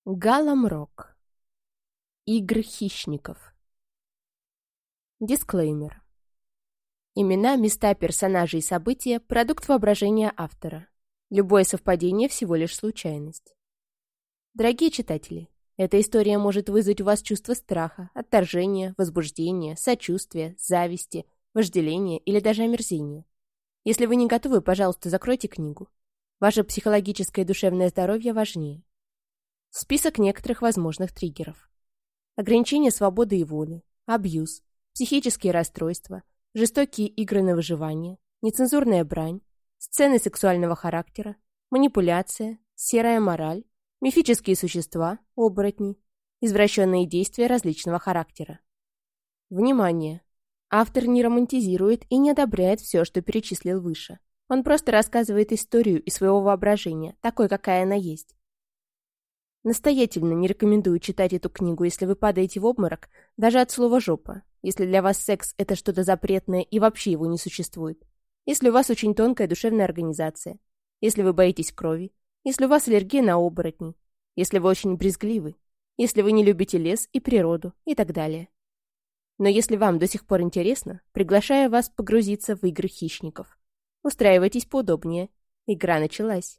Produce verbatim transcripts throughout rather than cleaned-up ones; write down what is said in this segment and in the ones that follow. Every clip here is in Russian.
Галамрок. Игры хищников. Дисклеймер. Имена, места, персонажи и события – продукт воображения автора. Любое совпадение – всего лишь случайность. Дорогие читатели, эта история может вызвать у вас чувство страха, отторжения, возбуждения, сочувствия, зависти, вожделения или даже омерзения. Если вы не готовы, пожалуйста, закройте книгу. Ваше психологическое и душевное здоровье важнее. Список некоторых возможных триггеров. Ограничение свободы и воли, абьюз, психические расстройства, жестокие игры на выживание, нецензурная брань, сцены сексуального характера, манипуляция, серая мораль, мифические существа, оборотни, извращенные действия различного характера. Внимание! Автор не романтизирует и не одобряет все, что перечислил выше. Он просто рассказывает историю из своего воображения, такой, какая она есть. Настоятельно не рекомендую читать эту книгу, если вы падаете в обморок, даже от слова «жопа», если для вас секс — это что-то запретное и вообще его не существует, если у вас очень тонкая душевная организация, если вы боитесь крови, если у вас аллергия на оборотней, если вы очень брезгливы, если вы не любите лес и природу и так далее. Но если вам до сих пор интересно, приглашаю вас погрузиться в игры хищников. Устраивайтесь поудобнее. Игра началась.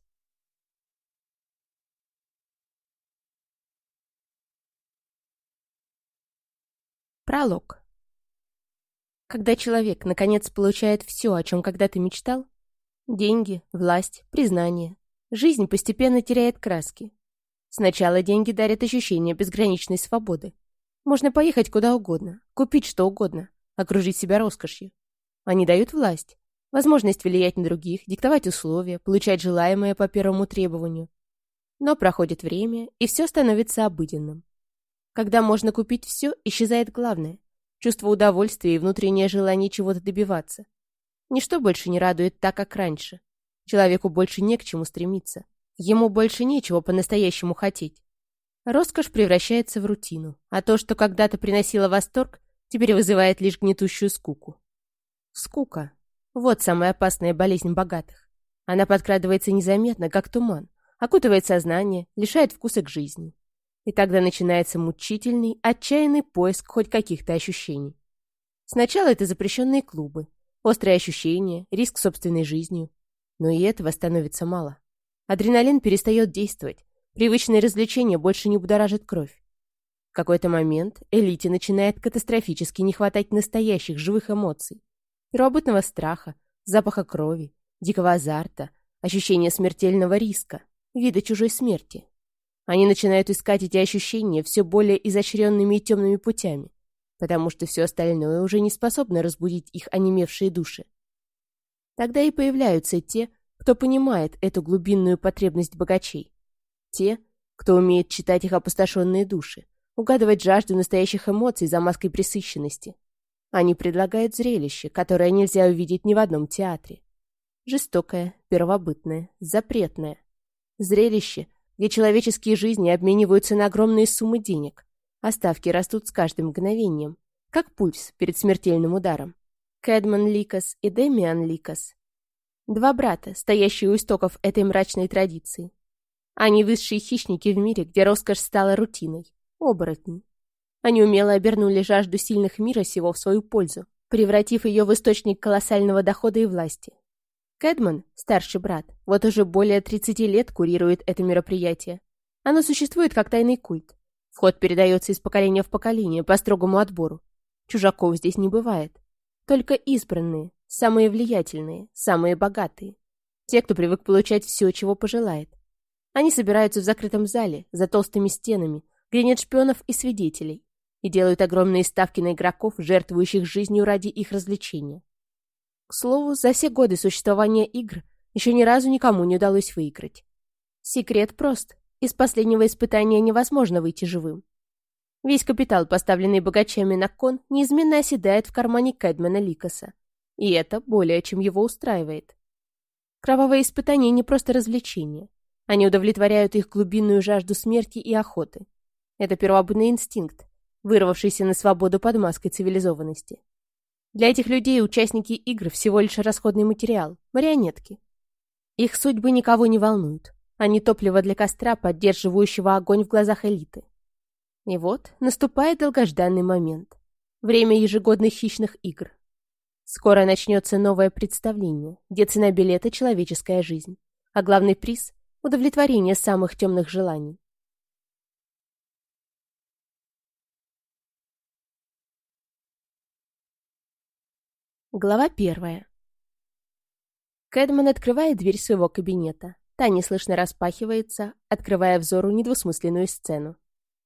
Пролог. Когда человек, наконец, получает все, о чем когда-то мечтал, деньги, власть, признание, жизнь постепенно теряет краски. Сначала деньги дарят ощущение безграничной свободы. Можно поехать куда угодно, купить что угодно, окружить себя роскошью. Они дают власть, возможность влиять на других, диктовать условия, получать желаемое по первому требованию. Но проходит время, и все становится обыденным. Когда можно купить все, исчезает главное – чувство удовольствия и внутреннее желание чего-то добиваться. Ничто больше не радует так, как раньше. Человеку больше не к чему стремиться. Ему больше нечего по-настоящему хотеть. Роскошь превращается в рутину, а то, что когда-то приносило восторг, теперь вызывает лишь гнетущую скуку. Скука – вот самая опасная болезнь богатых. Она подкрадывается незаметно, как туман, окутывает сознание, лишает вкуса к жизни. И тогда начинается мучительный, отчаянный поиск хоть каких-то ощущений. Сначала это запрещенные клубы, острые ощущения, риск собственной жизнью. Но и этого становится мало. Адреналин перестает действовать, привычные развлечения больше не будоражат кровь. В какой-то момент элите начинает катастрофически не хватать настоящих живых эмоций, первобытного страха, запаха крови, дикого азарта, ощущения смертельного риска, вида чужой смерти. Они начинают искать эти ощущения все более изощренными и темными путями, потому что все остальное уже не способно разбудить их онемевшие души. Тогда и появляются те, кто понимает эту глубинную потребность богачей. Те, кто умеет читать их опустошенные души, угадывать жажду настоящих эмоций за маской пресыщенности. Они предлагают зрелище, которое нельзя увидеть ни в одном театре. Жестокое, первобытное, запретное. Зрелище, где человеческие жизни обмениваются на огромные суммы денег, а ставки растут с каждым мгновением, как пульс перед смертельным ударом. Кэдман Ликас и Демиан Ликас. Два брата, стоящие у истоков этой мрачной традиции. Они высшие хищники в мире, где роскошь стала рутиной. Оборотни. Они умело обернули жажду сильных мира сего в свою пользу, превратив ее в источник колоссального дохода и власти. Кэдман, старший брат, вот уже более тридцати лет курирует это мероприятие. Оно существует как тайный культ. Вход передается из поколения в поколение по строгому отбору. Чужаков здесь не бывает. Только избранные, самые влиятельные, самые богатые. Те, кто привык получать все, чего пожелает. Они собираются в закрытом зале, за толстыми стенами, где нет шпионов и свидетелей, и делают огромные ставки на игроков, жертвующих жизнью ради их развлечения. К слову, за все годы существования игр еще ни разу никому не удалось выиграть. Секрет прост. Из последнего испытания невозможно выйти живым. Весь капитал, поставленный богачами на кон, неизменно оседает в кармане Кэдмана Ликаса. И это более чем его устраивает. Кровавые испытания не просто развлечения. Они удовлетворяют их глубинную жажду смерти и охоты. Это первобытный инстинкт, вырвавшийся на свободу под маской цивилизованности. Для этих людей участники игр всего лишь расходный материал, марионетки. Их судьбы никого не волнуют. а не топливо для костра, поддерживающего огонь в глазах элиты. И вот наступает долгожданный момент. Время ежегодных хищных игр. Скоро начнется новое представление, где цена билета — человеческая жизнь, а главный приз — удовлетворение самых темных желаний. Глава первая. Кэдман открывает дверь своего кабинета. Та неслышно распахивается, открывая взору недвусмысленную сцену.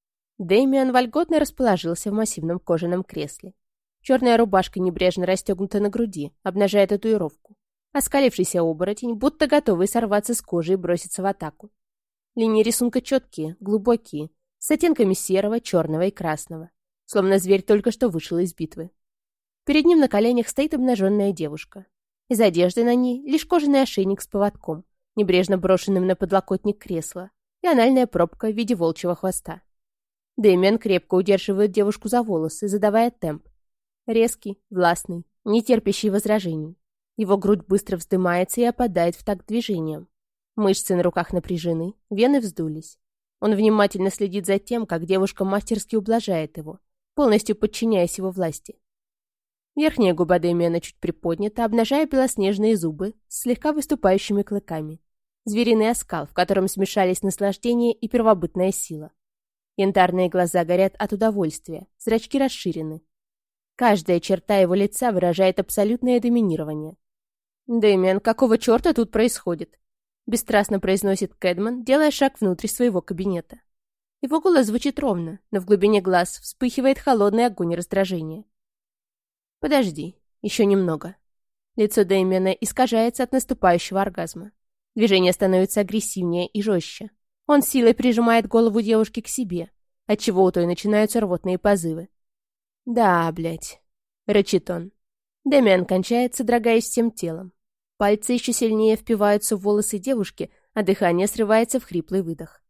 Дэмиан вольготно расположился в массивном кожаном кресле. Черная рубашка небрежно расстегнута на груди, обнажая татуировку. Оскалившийся оборотень, будто готовый сорваться с кожи и броситься в атаку. Линии рисунка четкие, глубокие, с оттенками серого, черного и красного. Словно зверь только что вышел из битвы. Перед ним на коленях стоит обнаженная девушка. Из одежды на ней лишь кожаный ошейник с поводком, небрежно брошенным на подлокотник кресла, и анальная пробка в виде волчьего хвоста. Дэмиан крепко удерживает девушку за волосы, задавая темп. Резкий, властный, не терпящий возражений. Его грудь быстро вздымается и опадает в такт движением. Мышцы на руках напряжены, вены вздулись. Он внимательно следит за тем, как девушка мастерски ублажает его, полностью подчиняясь его власти. Верхняя губа Дэмиана чуть приподнята, обнажая белоснежные зубы с слегка выступающими клыками. Звериный оскал, в котором смешались наслаждение и первобытная сила. Янтарные глаза горят от удовольствия, зрачки расширены. Каждая черта его лица выражает абсолютное доминирование. «Дэмиан, какого черта тут происходит?» Бесстрастно произносит Кэдман, делая шаг внутрь своего кабинета. Его голос звучит ровно, но в глубине глаз вспыхивает холодный огонь раздражения. «Подожди, еще немного». Лицо Дэмиана искажается от наступающего оргазма. Движение становится агрессивнее и жестче. Он силой прижимает голову девушки к себе, отчего у той начинаются рвотные позывы. «Да, блядь», — рычит он. Дэмиан кончает, содрогаясь всем телом. Пальцы еще сильнее впиваются в волосы девушки, а дыхание срывается в хриплый выдох.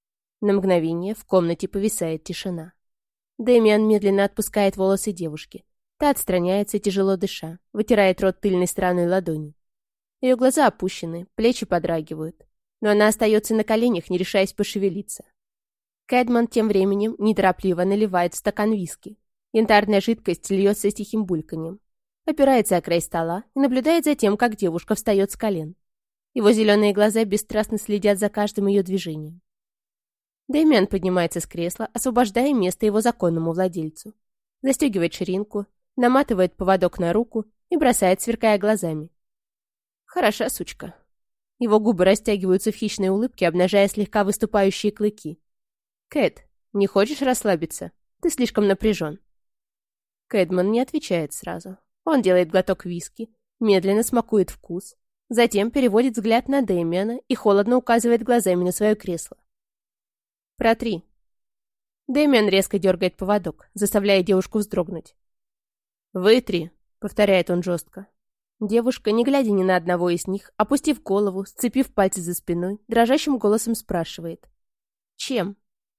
На мгновение в комнате повисает тишина. Дэмиан медленно отпускает волосы девушки. Та отстраняется, тяжело дыша, вытирает рот тыльной стороной ладони. Ее глаза опущены, плечи подрагивают. Но она остается на коленях, не решаясь пошевелиться. Кэдман тем временем неторопливо наливает в стакан виски. Янтарная жидкость льется с тихим бульканьем. Опирается о край стола и наблюдает за тем, как девушка встает с колен. Его зеленые глаза бесстрастно следят за каждым ее движением. Дэмиан поднимается с кресла, освобождая место его законному владельцу. Застегивает ширинку, наматывает поводок на руку и бросает, сверкая глазами. «Хороша сучка». Его губы растягиваются в хищной улыбке, обнажая слегка выступающие клыки. «Кэт, не хочешь расслабиться? Ты слишком напряжен». Кэдман не отвечает сразу. Он делает глоток виски, медленно смакует вкус, затем переводит взгляд на Дэмиана и холодно указывает глазами на свое кресло. «Протри». Дэмиан резко дергает поводок, заставляя девушку вздрогнуть. «Вытри», — повторяет он жестко. Девушка, не глядя ни на одного из них, опустив голову, сцепив пальцы за спиной, дрожащим голосом спрашивает. «Чем?»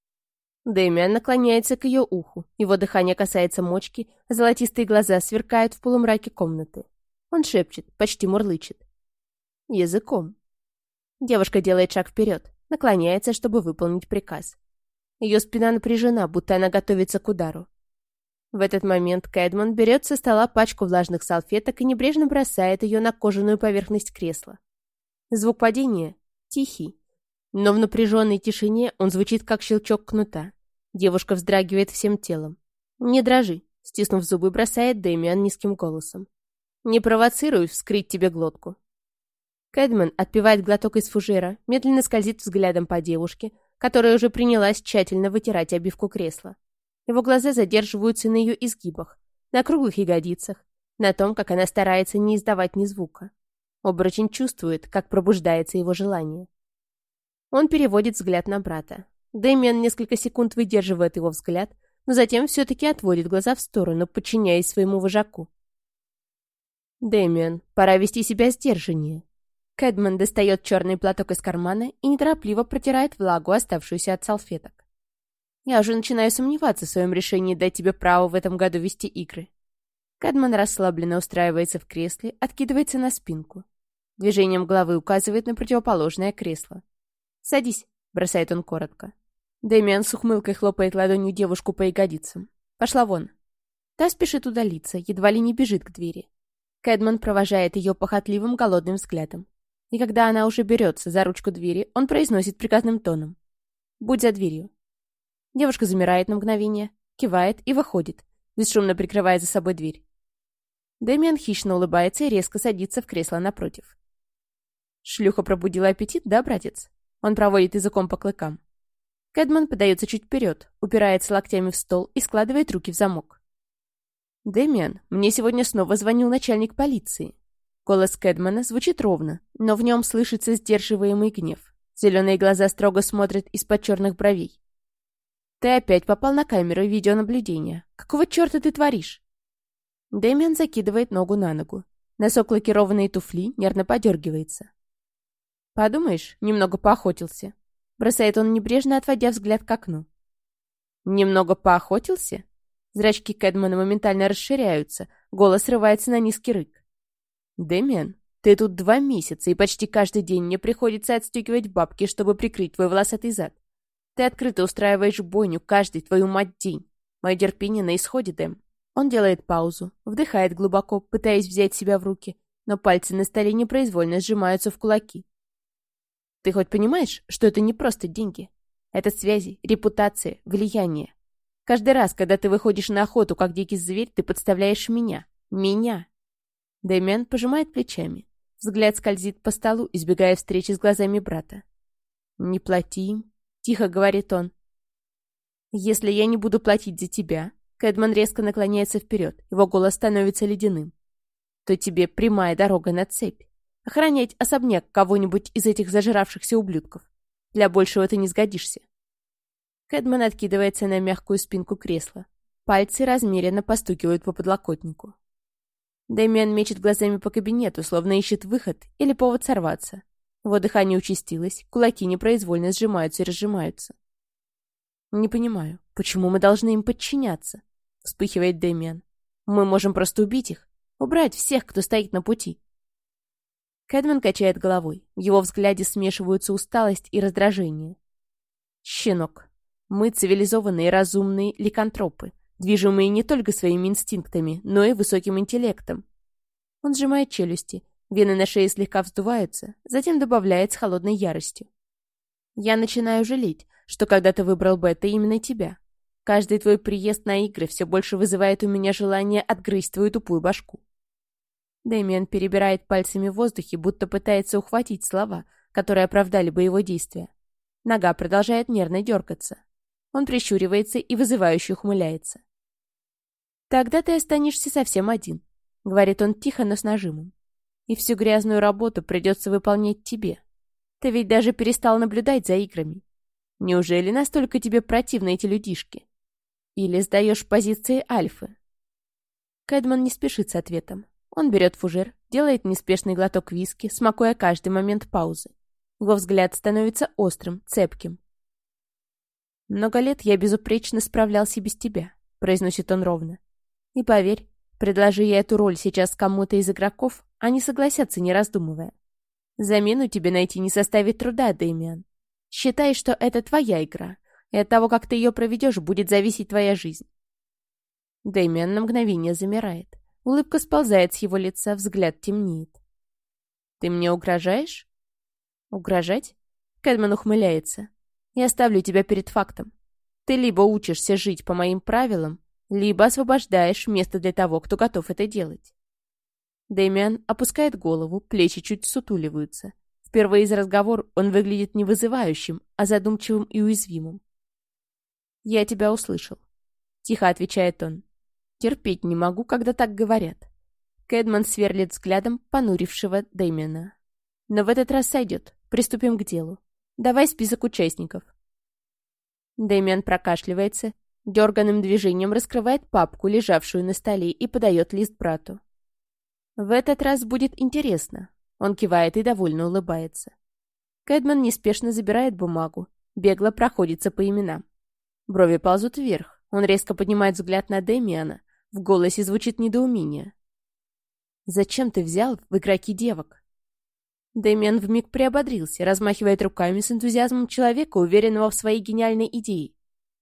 Дэмиан наклоняется к ее уху, его дыхание касается мочки, а золотистые глаза сверкают в полумраке комнаты. Он шепчет, почти мурлычет. «Языком». Девушка делает шаг вперед, наклоняется, чтобы выполнить приказ. Ее спина напряжена, будто она готовится к удару. В этот момент Кэдман берет со стола пачку влажных салфеток и небрежно бросает ее на кожаную поверхность кресла. Звук падения тихий, но в напряженной тишине он звучит как щелчок кнута. Девушка вздрагивает всем телом. «Не дрожи», — стиснув зубы, бросает Дэмиан низким голосом. «Не провоцируй вскрыть тебе глотку». Кэдман отпивает глоток из фужера, медленно скользит взглядом по девушке, которая уже принялась тщательно вытирать обивку кресла. Его глаза задерживаются на ее изгибах, на круглых ягодицах, на том, как она старается не издавать ни звука. Оборотень чувствует, как пробуждается его желание. Он переводит взгляд на брата. Дэмиан несколько секунд выдерживает его взгляд, но затем все-таки отводит глаза в сторону, подчиняясь своему вожаку. «Дэмиан, пора вести себя сдержаннее». Кэдман достает черный платок из кармана и неторопливо протирает влагу, оставшуюся от салфеток. «Я уже начинаю сомневаться в своем решении дать тебе право в этом году вести игры». Кэдман расслабленно устраивается в кресле, откидывается на спинку. Движением головы указывает на противоположное кресло. «Садись», — бросает он коротко. Дэмиан с ухмылкой хлопает ладонью девушку по ягодицам. «Пошла вон». Та спешит удалиться, едва ли не бежит к двери. Кэдман провожает ее похотливым голодным взглядом. И когда она уже берется за ручку двери, он произносит приказным тоном: «Будь за дверью». Девушка замирает на мгновение, кивает и выходит, бесшумно прикрывая за собой дверь. Дэмиан хищно улыбается и резко садится в кресло напротив. «Шлюха пробудила аппетит, да, братец?» Он проводит языком по клыкам. Кэдман подается чуть вперед, упирается локтями в стол и складывает руки в замок. «Дэмиан, мне сегодня снова звонил начальник полиции». Голос Кэдмана звучит ровно, но в нем слышится сдерживаемый гнев. Зеленые глаза строго смотрят из-под черных бровей. «Ты опять попал на камеру видеонаблюдения. Какого черта ты творишь?» Дэмиан закидывает ногу на ногу. Носок лакированной туфли нервно подергивается. «Подумаешь, немного поохотился». Бросает он небрежно, отводя взгляд к окну. «Немного поохотился?» Зрачки Кэдмана моментально расширяются, голос срывается на низкий рык. «Дэмиан, ты тут два месяца, и почти каждый день мне приходится отстегивать бабки, чтобы прикрыть твой волосатый зад. Ты открыто устраиваешь бойню каждый, твою мать, день. Мое терпение на исходе, Дэм». Он делает паузу, вдыхает глубоко, пытаясь взять себя в руки, но пальцы на столе непроизвольно сжимаются в кулаки. «Ты хоть понимаешь, что это не просто деньги? Это связи, репутация, влияние. Каждый раз, когда ты выходишь на охоту, как дикий зверь, ты подставляешь меня. Меня!» Дэмиан пожимает плечами. Взгляд скользит по столу, избегая встречи с глазами брата. «Не плати им», — тихо говорит он. «Если я не буду платить за тебя», — Кэдман резко наклоняется вперед, его голос становится ледяным, «то тебе прямая дорога на цепь. Охранять особняк кого-нибудь из этих зажиравшихся ублюдков. Для большего ты не сгодишься». Кэдман откидывается на мягкую спинку кресла. Пальцы размеренно постукивают по подлокотнику. Дэмиан мечет глазами по кабинету, словно ищет выход или повод сорваться. Его дыхание участилось, кулаки непроизвольно сжимаются и разжимаются. «Не понимаю, почему мы должны им подчиняться?» — вспыхивает Дэмиан. «Мы можем просто убить их, убрать всех, кто стоит на пути». Кэдман качает головой. В его взгляде смешиваются усталость и раздражение. «Щенок, мы цивилизованные, разумные ликантропы, движимые не только своими инстинктами, но и высоким интеллектом». Он сжимает челюсти, вены на шее слегка вздуваются, затем добавляет с холодной яростью. «Я начинаю жалеть, что когда-то выбрал Бета именно тебя. Каждый твой приезд на игры все больше вызывает у меня желание отгрызть твою тупую башку». Дэмиан перебирает пальцами в воздухе, будто пытается ухватить слова, которые оправдали бы его действия. Нога продолжает нервно дергаться. Он прищуривается и вызывающе ухмыляется. «Тогда ты останешься совсем один», — говорит он тихо, но с нажимом. «И всю грязную работу придется выполнять тебе. Ты ведь даже перестал наблюдать за играми. Неужели настолько тебе противны эти людишки? Или сдаешь позиции альфы?» Кэдман не спешит с ответом. Он берет фужер, делает неспешный глоток виски, смакуя каждый момент паузы. Его взгляд становится острым, цепким. «Много лет я безупречно справлялся без тебя», — произносит он ровно. «И поверь, предложи я эту роль сейчас кому-то из игроков, они согласятся, не раздумывая. Замену тебе найти не составит труда, Дэмиан. Считай, что это твоя игра, и от того, как ты ее проведешь, будет зависеть твоя жизнь». Дэмиан на мгновение замирает. Улыбка сползает с его лица, взгляд темнеет. «Ты мне угрожаешь?» «Угрожать?» Кэдман ухмыляется. «Я ставлю тебя перед фактом. Ты либо учишься жить по моим правилам, либо освобождаешь место для того, кто готов это делать». Дэмиан опускает голову, плечи чуть сутуливаются. Впервые из разговора он выглядит не вызывающим, а задумчивым и уязвимым. «Я тебя услышал», — тихо отвечает он. «Терпеть не могу, когда так говорят». Кэдман сверлит взглядом понурившего Дэмиана. «Но в этот раз сойдет. Приступим к делу. Давай список участников». Дэмиан прокашливается, дерганным движением раскрывает папку, лежавшую на столе, и подает лист брату. «В этот раз будет интересно». Он кивает и довольно улыбается. Кэдман неспешно забирает бумагу, бегло проходится по именам. Брови ползут вверх. Он резко поднимает взгляд на Дэмиана. В голосе звучит недоумение. «Зачем ты взял в игроки девок?» Дэмиан вмиг приободрился, размахивает руками с энтузиазмом человека, уверенного в своей гениальной идее.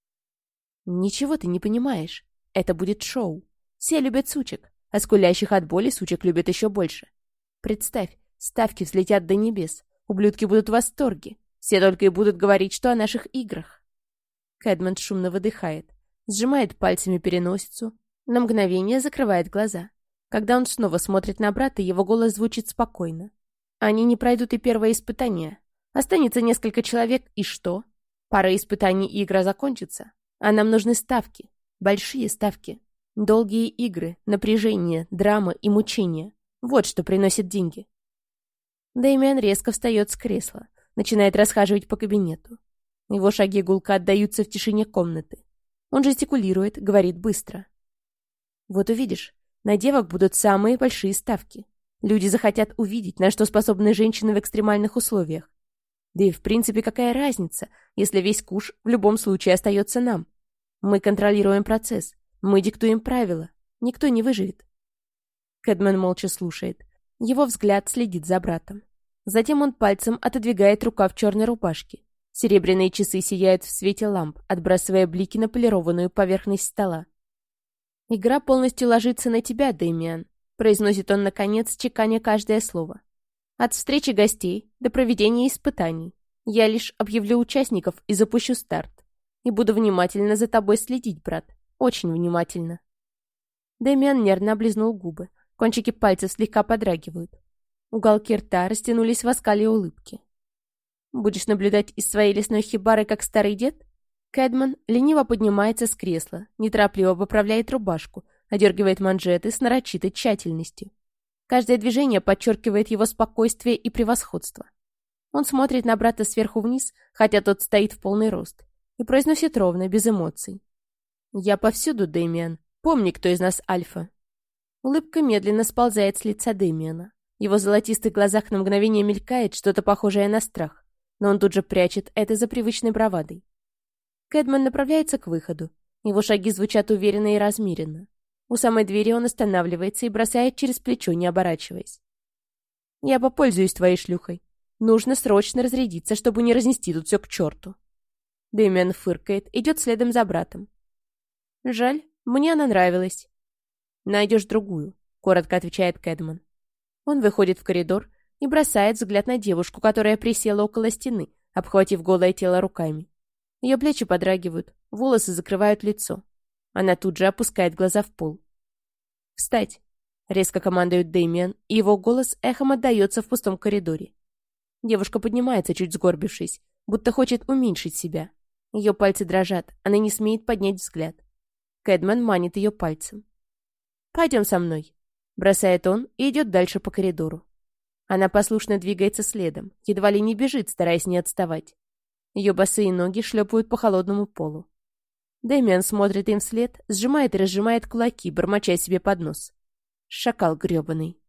«Ничего ты не понимаешь. Это будет шоу. Все любят сучек, а скулящих от боли сучек любят еще больше. Представь, ставки взлетят до небес, ублюдки будут в восторге. Все только и будут говорить, что о наших играх». Кэдман шумно выдыхает, сжимает пальцами переносицу, на мгновение закрывает глаза. Когда он снова смотрит на брата, его голос звучит спокойно. Они не пройдут и первое испытание. Останется несколько человек, и что? Пара испытаний, и игра закончится. А нам нужны ставки. Большие ставки. Долгие игры, напряжение, драма и мучения. Вот что приносит деньги. Дэмиан резко встает с кресла, начинает расхаживать по кабинету. Его шаги гулко отдаются в тишине комнаты. Он жестикулирует, говорит быстро. Вот увидишь, на девок будут самые большие ставки. Люди захотят увидеть, на что способны женщины в экстремальных условиях. Да и в принципе какая разница, если весь куш в любом случае остается нам. Мы контролируем процесс, мы диктуем правила, никто не выживет. Кэдман молча слушает. Его взгляд следит за братом. Затем он пальцем отодвигает рукав черной рубашки. Серебряные часы сияют в свете ламп, отбрасывая блики на полированную поверхность стола. «Игра полностью ложится на тебя, Дэмиан», — произносит он, наконец, чеканя каждое слово. «От встречи гостей до проведения испытаний. Я лишь объявлю участников и запущу старт. И буду внимательно за тобой следить, брат. Очень внимательно». Дэмиан нервно облизнул губы. Кончики пальцев слегка подрагивают. Уголки рта растянулись в оскале улыбки. «Будешь наблюдать из своей лесной хибары, как старый дед?» Кэдман лениво поднимается с кресла, неторопливо поправляет рубашку, одергивает манжеты с нарочитой тщательностью. Каждое движение подчеркивает его спокойствие и превосходство. Он смотрит на брата сверху вниз, хотя тот стоит в полный рост, и произносит ровно, без эмоций. «Я повсюду, Дэмиан. Помни, кто из нас альфа». Улыбка медленно сползает с лица Дэмиана. В его золотистых глазах на мгновение мелькает что-то похожее на страх, но он тут же прячет это за привычной бравадой. Кэдман направляется к выходу. Его шаги звучат уверенно и размеренно. У самой двери он останавливается и бросает через плечо, не оборачиваясь. «Я попользуюсь твоей шлюхой. Нужно срочно разрядиться, чтобы не разнести тут все к черту». Дэмиан фыркает, идет следом за братом. «Жаль, мне она нравилась». «Найдешь другую», — коротко отвечает Кэдман. Он выходит в коридор и бросает взгляд на девушку, которая присела около стены, обхватив голое тело руками. Ее плечи подрагивают, волосы закрывают лицо. Она тут же опускает глаза в пол. «Встать!» — резко командует Дэмиан, и его голос эхом отдается в пустом коридоре. Девушка поднимается, чуть сгорбившись, будто хочет уменьшить себя. Ее пальцы дрожат, она не смеет поднять взгляд. Кэдман манит ее пальцем. «Пойдем со мной», — бросает он и идет дальше по коридору. Она послушно двигается следом, едва ли не бежит, стараясь не отставать. Ее босые ноги шлепают по холодному полу. Дэмиан смотрит им вслед, сжимает и разжимает кулаки, бормоча себе под нос. Шакал гребаный.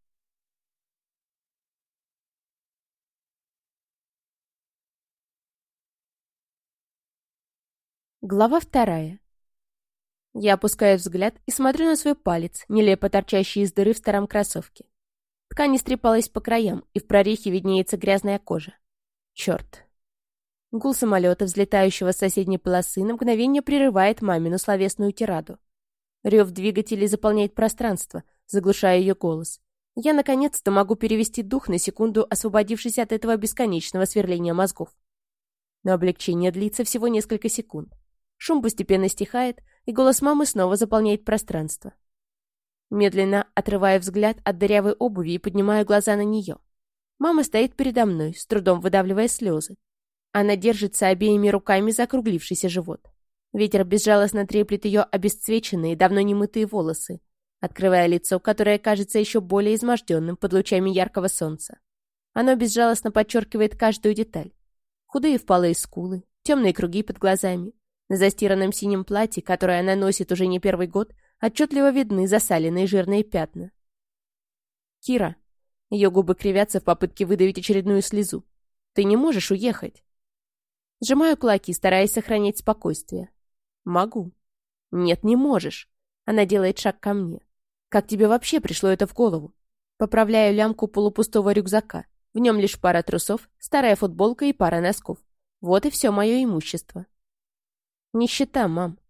Глава вторая. Я опускаю взгляд и смотрю на свой палец, нелепо торчащий из дыры в старом кроссовке. Ткань истрепалась по краям, и в прорехе виднеется грязная кожа. Черт. Гул самолета, взлетающего с соседней полосы, на мгновение прерывает мамину словесную тираду. Рев двигателей заполняет пространство, заглушая ее голос. Я, наконец-то, могу перевести дух на секунду, освободившись от этого бесконечного сверления мозгов. Но облегчение длится всего несколько секунд. Шум постепенно стихает, и голос мамы снова заполняет пространство. Медленно отрываю взгляд от дырявой обуви и поднимаю глаза на нее. Мама стоит передо мной, с трудом выдавливая слезы. Она держится обеими руками за округлившийся живот. Ветер безжалостно треплет ее обесцвеченные, давно немытые волосы, открывая лицо, которое кажется еще более изможденным под лучами яркого солнца. Оно безжалостно подчеркивает каждую деталь. Худые впалые скулы, темные круги под глазами. На застиранном синем платье, которое она носит уже не первый год, отчетливо видны засаленные жирные пятна. «Кира». Ее губы кривятся в попытке выдавить очередную слезу. «Ты не можешь уехать». Сжимаю кулаки, стараясь сохранять спокойствие. «Могу». «Нет, не можешь». Она делает шаг ко мне. «Как тебе вообще пришло это в голову?» Поправляю лямку полупустого рюкзака. В нем лишь пара трусов, старая футболка и пара носков. Вот и все мое имущество. Нищета, мам.